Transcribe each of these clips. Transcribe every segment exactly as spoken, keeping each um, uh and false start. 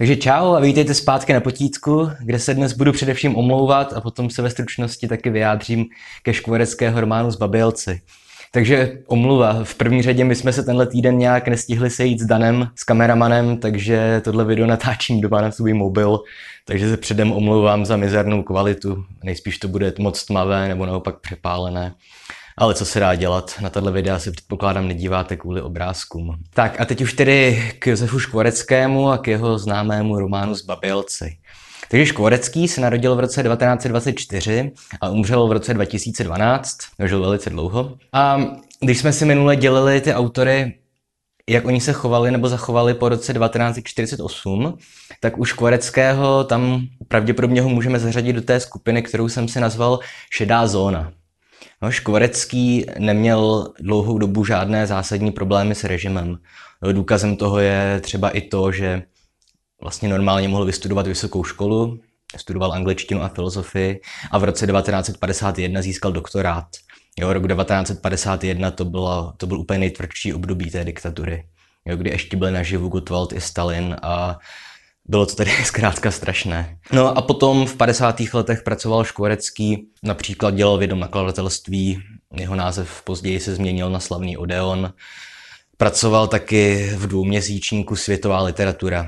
Takže čau a vítejte zpátky na Potítku, kde se dnes budu především omlouvat a potom se ve stručnosti taky vyjádřím ke škvoreckého románu Zbabělci. Takže omluva. V první řadě my jsme se tenhle týden nějak nestihli sejít s Danem, s kameramanem, takže tohle video natáčím doma na svůj mobil, takže se předem omlouvám za mizernou kvalitu. Nejspíš to bude moc tmavé nebo naopak přepálené. Ale co se dá dělat, na tato videa se předpokládám nedíváte kvůli obrázkům. Tak a teď už tedy k Josefu Škvoreckému a k jeho známému románu Zbabělci. Takže Škvorecký se narodil v roce devatenáct set dvacet čtyři a umřel v roce dva tisíce dvanáct, žil velice dlouho. A když jsme si minule dělili ty autory, jak oni se chovali nebo zachovali po roce devatenáct set čtyřicet osm, tak u Škvoreckého tam pravděpodobně ho můžeme zařadit do té skupiny, kterou jsem si nazval šedá zóna. No, Škvorecký neměl dlouhou dobu žádné zásadní problémy s režimem. Důkazem toho je třeba i to, že vlastně normálně mohl vystudovat vysokou školu, studoval angličtinu a filozofii a v roce devatenáct set padesát jedna získal doktorát. Jo, rok devatenáct set padesát jedna to, bylo, to byl úplně nejtvrdší období té diktatury, jo, kdy ještě byli naživu Gottwald i Stalin a bylo to tedy zkrátka strašné. No a potom v padesátých letech pracoval Škvorecký, například dělal v jednom nakladatelství, jeho název později se změnil na slavný Odeon. Pracoval taky v dvouměsíčníku Světová literatura,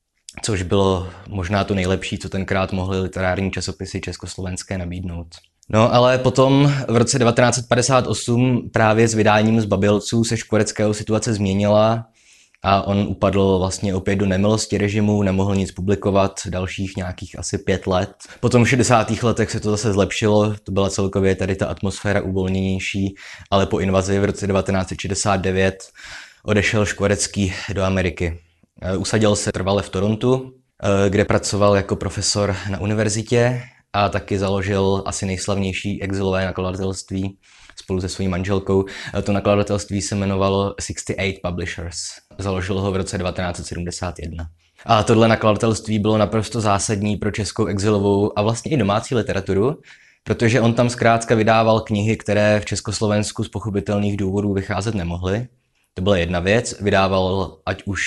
což bylo možná to nejlepší, co tenkrát mohly literární časopisy československé nabídnout. No ale potom v roce devatenáct set padesát osm právě s vydáním Zbabělců se Škvoreckého situace změnila a on upadl vlastně opět do nemilosti režimu, nemohl nic publikovat dalších nějakých asi pět let. Potom v šedesátých letech se to zase zlepšilo, to byla celkově tady ta atmosféra uvolněnější, ale po invazi v roce devatenáct set šedesát devět odešel Škvorecký do Ameriky. Usadil se trvale v Torontu, kde pracoval jako profesor na univerzitě a taky založil asi nejslavnější exilové nakladatelství spolu se svojí manželkou. To nakladatelství se jmenovalo šedesát osm Publishers. Založil ho v roce devatenáct set sedmdesát jedna. A tohle nakladatelství bylo naprosto zásadní pro českou exilovou a vlastně i domácí literaturu, protože on tam zkrátka vydával knihy, které v Československu z pochopitelných důvodů vycházet nemohly. To byla jedna věc. Vydával ať už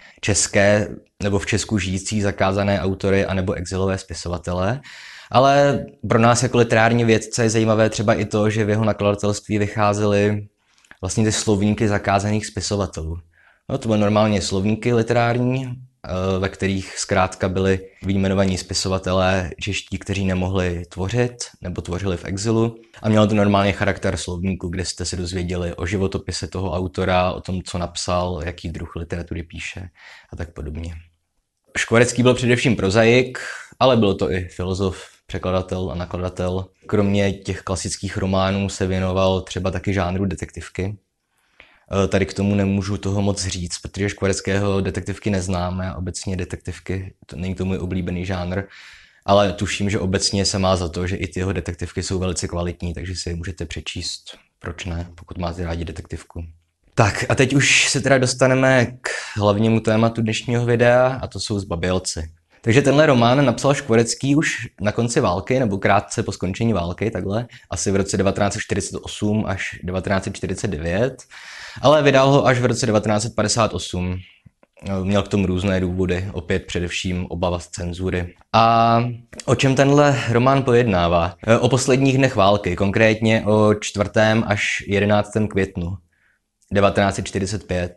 české nebo v Česku žijící zakázané autory anebo exilové spisovatele. Ale pro nás jako literární vědce je zajímavé třeba i to, že v jeho nakladatelství vycházely vlastně ty slovníky zakázaných spisovatelů. No, to byly normálně slovníky literární, ve kterých zkrátka byli vyjmenovaní spisovatelé čeští, kteří nemohli tvořit nebo tvořili v exilu. A mělo to normálně charakter slovníku, kde jste se dozvěděli o životopise toho autora, o tom, co napsal, jaký druh literatury píše a tak podobně. Škvorecký byl především prozaik, ale byl to i filozof, překladatel a nakladatel. Kromě těch klasických románů se věnoval třeba taky žánru detektivky. Tady k tomu nemůžu toho moc říct, protože Škvoreckého detektivky neznáme, obecně detektivky, to není to můj oblíbený žánr, ale tuším, že obecně se má za to, že i ty jeho detektivky jsou velice kvalitní, takže si je můžete přečíst, proč ne, pokud máte rádi detektivku. Tak a teď už se teda dostaneme k hlavnímu tématu dnešního videa a to jsou Zbabělci. Takže tenhle román napsal Škvorecký už na konci války, nebo krátce po skončení války, takhle, asi v roce devatenáct set čtyřicet osm až devatenáct set čtyřicet devět, ale vydal ho až v roce devatenáct set padesát osm. Měl k tomu různé důvody, opět především obava z cenzury. A o čem tenhle román pojednává? O posledních dnech války, konkrétně o čtvrtém až jedenáctém květnu devatenáct set čtyřicet pět.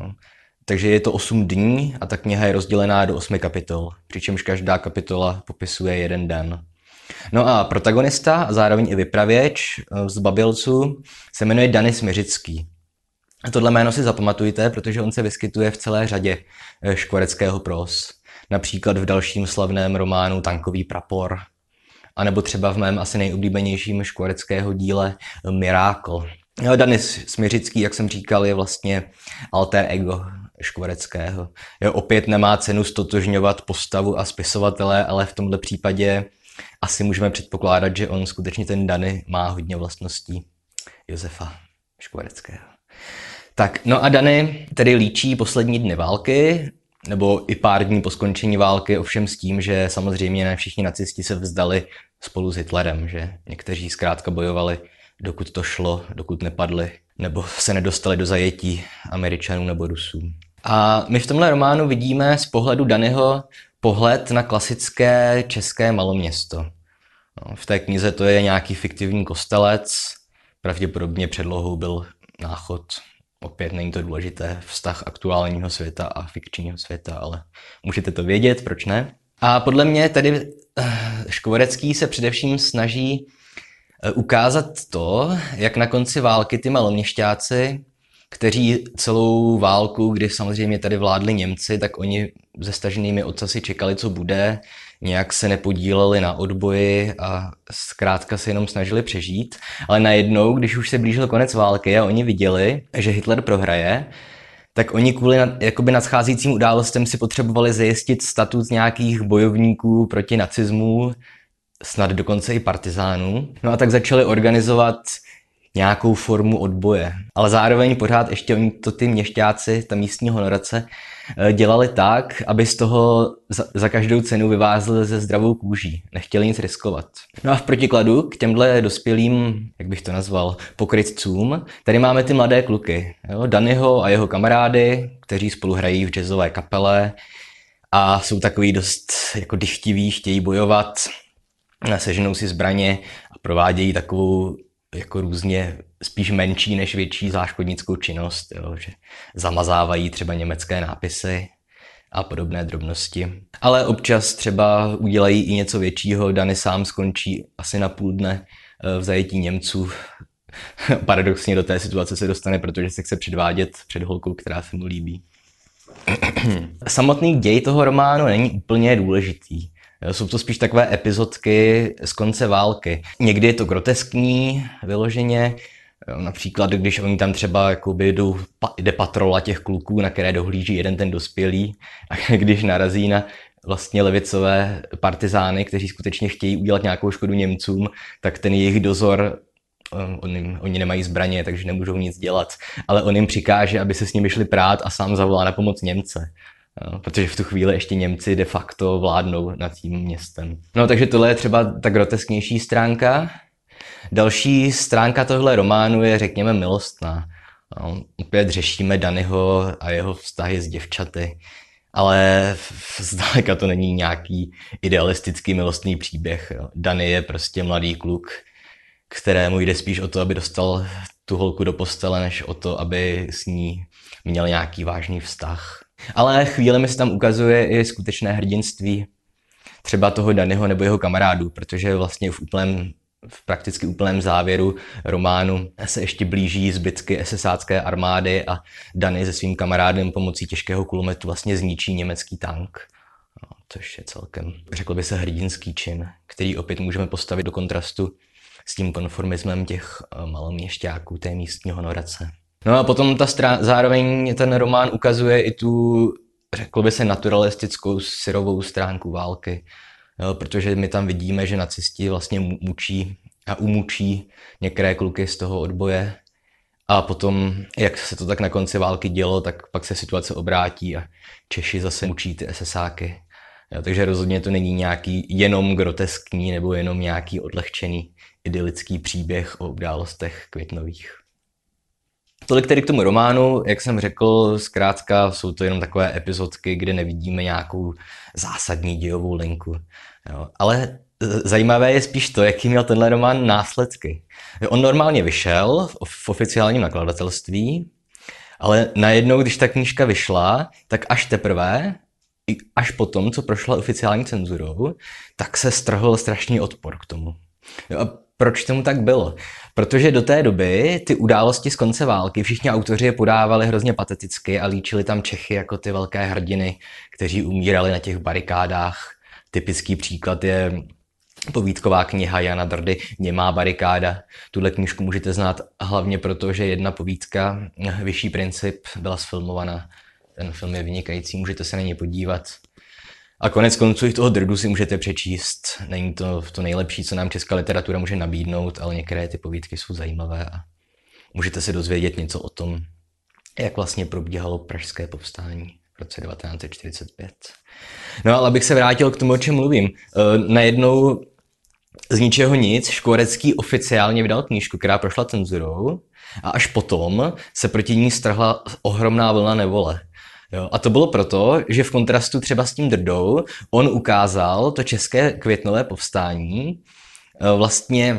Takže je to osm dní a ta kniha je rozdělená do osmi kapitol, přičemž každá kapitola popisuje jeden den. No a protagonista a zároveň i vypravěč z Zbabělců se jmenuje Dany Smiřický. A tohle jméno si zapamatujte, protože on se vyskytuje v celé řadě Škvoreckého próz. Například v dalším slavném románu Tankový prapor, anebo třeba v mém asi nejoblíbenějším Škvoreckého díle Mirákl. Dany Smiřický, jak jsem říkal, je vlastně alter ego Škvoreckého. Jo, opět nemá cenu ztotožňovat postavu a spisovatele, ale v tomto případě asi můžeme předpokládat, že on skutečně ten Dany má hodně vlastností Josefa Škvoreckého. Tak, no a Dany tedy líčí poslední dny války, nebo i pár dní po skončení války, ovšem s tím, že samozřejmě ne všichni nacisti se vzdali spolu s Hitlerem, že někteří zkrátka bojovali, dokud to šlo, dokud nepadli, nebo se nedostali do zajetí Američanů nebo Rusů. A my v tomhle románu vidíme z pohledu Danyho pohled na klasické české maloměsto. No, v té knize to je nějaký fiktivní kostelec, pravděpodobně předlohou byl Náchod. Opět není to důležité, vztah aktuálního světa a fikčního světa, ale můžete to vědět, proč ne? A podle mě tedy Škvorecký se především snaží ukázat to, jak na konci války ty maloměšťáci, kteří celou válku, kdy samozřejmě tady vládli Němci, tak oni se staženými ocasy čekali, co bude, nějak se nepodíleli na odboji a zkrátka se jenom snažili přežít. Ale najednou, když už se blížil konec války a oni viděli, že Hitler prohraje, tak oni kvůli nad, jakoby nadcházejícím událostem si potřebovali zajistit statut nějakých bojovníků proti nacismu, snad dokonce i partizánů. No a tak začali organizovat nějakou formu odboje. Ale zároveň pořád ještě oni to ty měšťáci, ta místní honorace, dělali tak, aby z toho za, za každou cenu vyvázli ze zdravou kůží. Nechtěli nic riskovat. No a v protikladu k těmhle dospělým, jak bych to nazval, pokrytcům, tady máme ty mladé kluky. Jo? Danyho a jeho kamarády, kteří spolu hrají v jazzové kapele a jsou takový dost jako dychtiví, chtějí bojovat, seženou si zbraně a provádějí takovou jako různě spíš menší než větší záškodnickou činnost, jo, že zamazávají třeba německé nápisy a podobné drobnosti. Ale občas třeba udělají i něco většího, Dany sám skončí asi na půl dne v zajetí Němců. Paradoxně do té situace se dostane, protože se chce předvádět před holkou, která se mu líbí. Samotný děj toho románu není úplně důležitý. Jsou to spíš takové epizodky z konce války. Někdy je to groteskní, vyloženě. Například, když oni tam třeba jakoby jdou, jde patrola těch kluků, na které dohlíží jeden ten dospělý, a když narazí na vlastně levicové partizány, kteří skutečně chtějí udělat nějakou škodu Němcům, tak ten jejich dozor, oni, oni nemají zbraně, takže nemůžou nic dělat, ale on jim přikáže, aby se s nimi šli prát a sám zavolá na pomoc Němce. No, protože v tu chvíli ještě Němci de facto vládnou nad tím městem. No takže tohle je třeba ta grotesknější stránka. Další stránka tohle románu je, řekněme, milostná. No, opět řešíme Danyho a jeho vztahy s děvčaty, ale zdaleka to není nějaký idealistický milostný příběh. Jo. Dany je prostě mladý kluk, kterému jde spíš o to, aby dostal tu holku do postele, než o to, aby s ní měl nějaký vážný vztah. Ale chvílemi se tam ukazuje i skutečné hrdinství třeba toho Danyho nebo jeho kamarádů, protože vlastně v úplném, v prakticky úplném závěru románu se ještě blíží zbytky esesácké armády a Dany se svým kamarádem pomocí těžkého kulometu vlastně zničí německý tank. No, což je celkem, řekl by se, hrdinský čin, který opět můžeme postavit do kontrastu s tím konformismem těch maloměšťáků té místní honorace. No a potom ta strá- zároveň ten román ukazuje i tu, řekl by se, naturalistickou syrovou stránku války. Jo, protože my tam vidíme, že nacisti vlastně mučí a umučí některé kluky z toho odboje. A potom, jak se to tak na konci války dělo, tak pak se situace obrátí a Češi zase mučí ty esesáky. Jo, takže rozhodně to není nějaký jenom groteskní nebo jenom nějaký odlehčený idylický příběh o událostech květnových. Tolik tedy k tomu románu, jak jsem řekl, zkrátka jsou to jenom takové epizodky, kde nevidíme nějakou zásadní dějovou linku. Jo. Ale zajímavé je spíš to, jaký měl tenhle román následky. On normálně vyšel v oficiálním nakladatelství, ale najednou, když ta knížka vyšla, tak až teprve, až potom, co prošla oficiální cenzurou, tak se strhl strašný odpor k tomu. Jo, a proč tomu tak bylo? Protože do té doby ty události z konce války, všichni autoři je podávali hrozně pateticky a líčili tam Čechy jako ty velké hrdiny, kteří umírali na těch barikádách. Typický příklad je povídková kniha Jana Drdy Němá barikáda. Tuhle knížku můžete znát hlavně proto, že jedna povídka, Vyšší princip, byla sfilmovaná. Ten film je vynikající, můžete se na něj podívat. A konec konců i toho Drdu si můžete přečíst. Není to to nejlepší, co nám česká literatura může nabídnout, ale některé ty povídky jsou zajímavé a můžete se dozvědět něco o tom, jak vlastně probíhalo pražské povstání v roce devatenáct set čtyřicet pět. No ale abych se vrátil k tomu, o čem mluvím. Najednou z ničeho nic Škvorecký oficiálně vydal knížku, která prošla cenzurou, a až potom se proti ní strhla ohromná vlna nevole. Jo, a to bylo proto, že v kontrastu třeba s tím Drdou on ukázal to české květnové povstání vlastně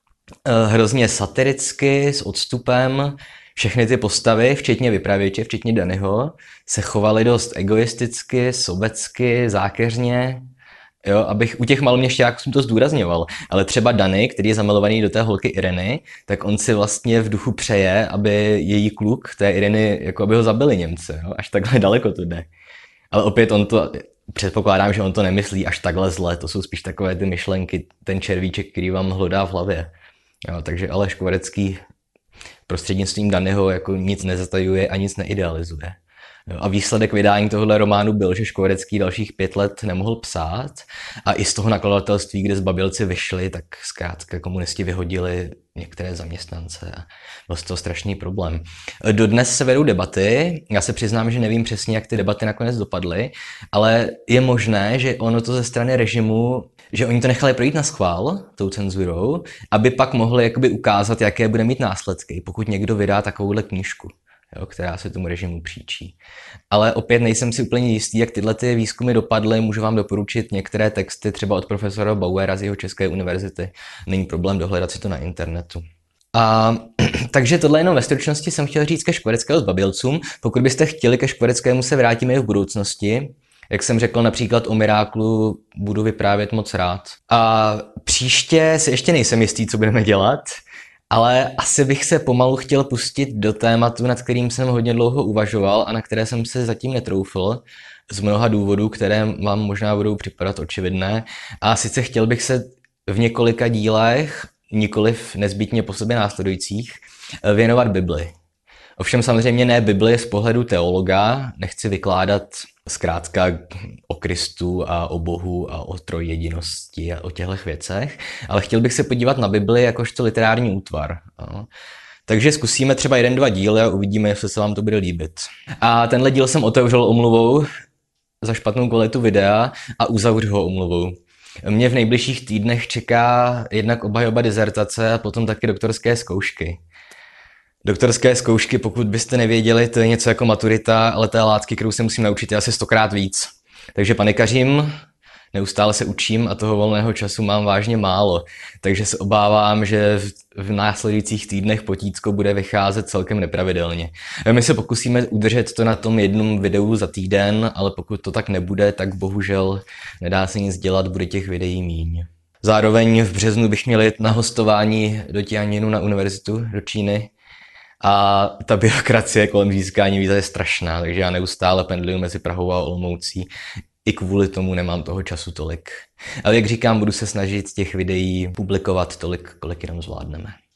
hrozně satiricky, s odstupem. Všechny ty postavy, včetně vypravěče, včetně Danyho, se chovaly dost egoisticky, sobecky, zákeřně. Jo, abych u těch maloměšťáků jsem to zdůrazňoval, ale třeba Dany, který je zamilovaný do té holky Ireny, tak on si vlastně v duchu přeje, aby její kluk, té Ireny, jako aby ho zabili Němci, jo? Až takhle daleko to jde. Ale opět on to, předpokládám, že on to nemyslí až takhle zle, to jsou spíš takové ty myšlenky, ten červíček, který vám hlodá v hlavě. Jo, takže Aleš Škvorecký prostřednictvím Danyho jako nic nezatajuje a nic neidealizuje. A výsledek vydání tohoto románu byl, že Škvorecký dalších pět let nemohl psát a i z toho nakladatelství, kde Zbabělci vyšli, tak zkrátka komunisti vyhodili některé zaměstnance a byl z toho strašný problém. Dodnes se vedou debaty, já se přiznám, že nevím přesně, jak ty debaty nakonec dopadly, ale je možné, že ono to ze strany režimu, že oni to nechali projít na schvál, tou cenzurou, aby pak mohli jakoby ukázat, jaké bude mít následky, pokud někdo vydá takovouhle knížku. Jo, která se tomu režimu příčí. Ale opět nejsem si úplně jistý, jak tyhle ty výzkumy dopadly. Můžu vám doporučit některé texty třeba od profesora Bauera z jeho České univerzity. Není problém dohledat si to na internetu. A takže tohle jenom ve stručnosti jsem chtěl říct ke Škvoreckého Zbabělcům. Pokud byste chtěli ke Škvoreckému se vrátíme i v budoucnosti. Jak jsem řekl, například o Miráklu budu vyprávět moc rád. A příště si ještě nejsem jistý, co budeme dělat. Ale asi bych se pomalu chtěl pustit do tématu, nad kterým jsem hodně dlouho uvažoval a na které jsem se zatím netroufl, z mnoha důvodů, které vám možná budou připadat očividné. A sice chtěl bych se v několika dílech, nikoliv nezbytně po sobě následujících, věnovat Bibli. Ovšem samozřejmě ne Bibli z pohledu teologa, nechci vykládat zkrátka o Kristu a o Bohu a o trojjedinosti a o těchto věcech, ale chtěl bych se podívat na Bibli jakožto literární útvar. No. Takže zkusíme třeba jeden, dva díly a uvidíme, jestli se vám to bude líbit. A tenhle díl jsem otevřel omluvou za špatnou kvalitu videa a uzavřu ho omluvou. Mě v nejbližších týdnech čeká jednak obhajoba dizertace a potom taky doktorské zkoušky. Doktorské zkoušky, pokud byste nevěděli, to je něco jako maturita, ale té látky, kterou se musím naučit, je asi stokrát víc. Takže panikařím, neustále se učím a toho volného času mám vážně málo. Takže se obávám, že v, v následujících týdnech potícko bude vycházet celkem nepravidelně. My se pokusíme udržet to na tom jednom videu za týden, ale pokud to tak nebude, tak bohužel nedá se nic dělat, bude těch videí míň. Zároveň v březnu bych měl jít na hostování do Tianjinu na univerzitu do Číny. A ta byrokracie kolem získání víza je strašná, takže já neustále pendluju mezi Prahou a Olomoucí. I kvůli tomu nemám toho času tolik. Ale jak říkám, budu se snažit těch videí publikovat tolik, kolik jenom zvládneme.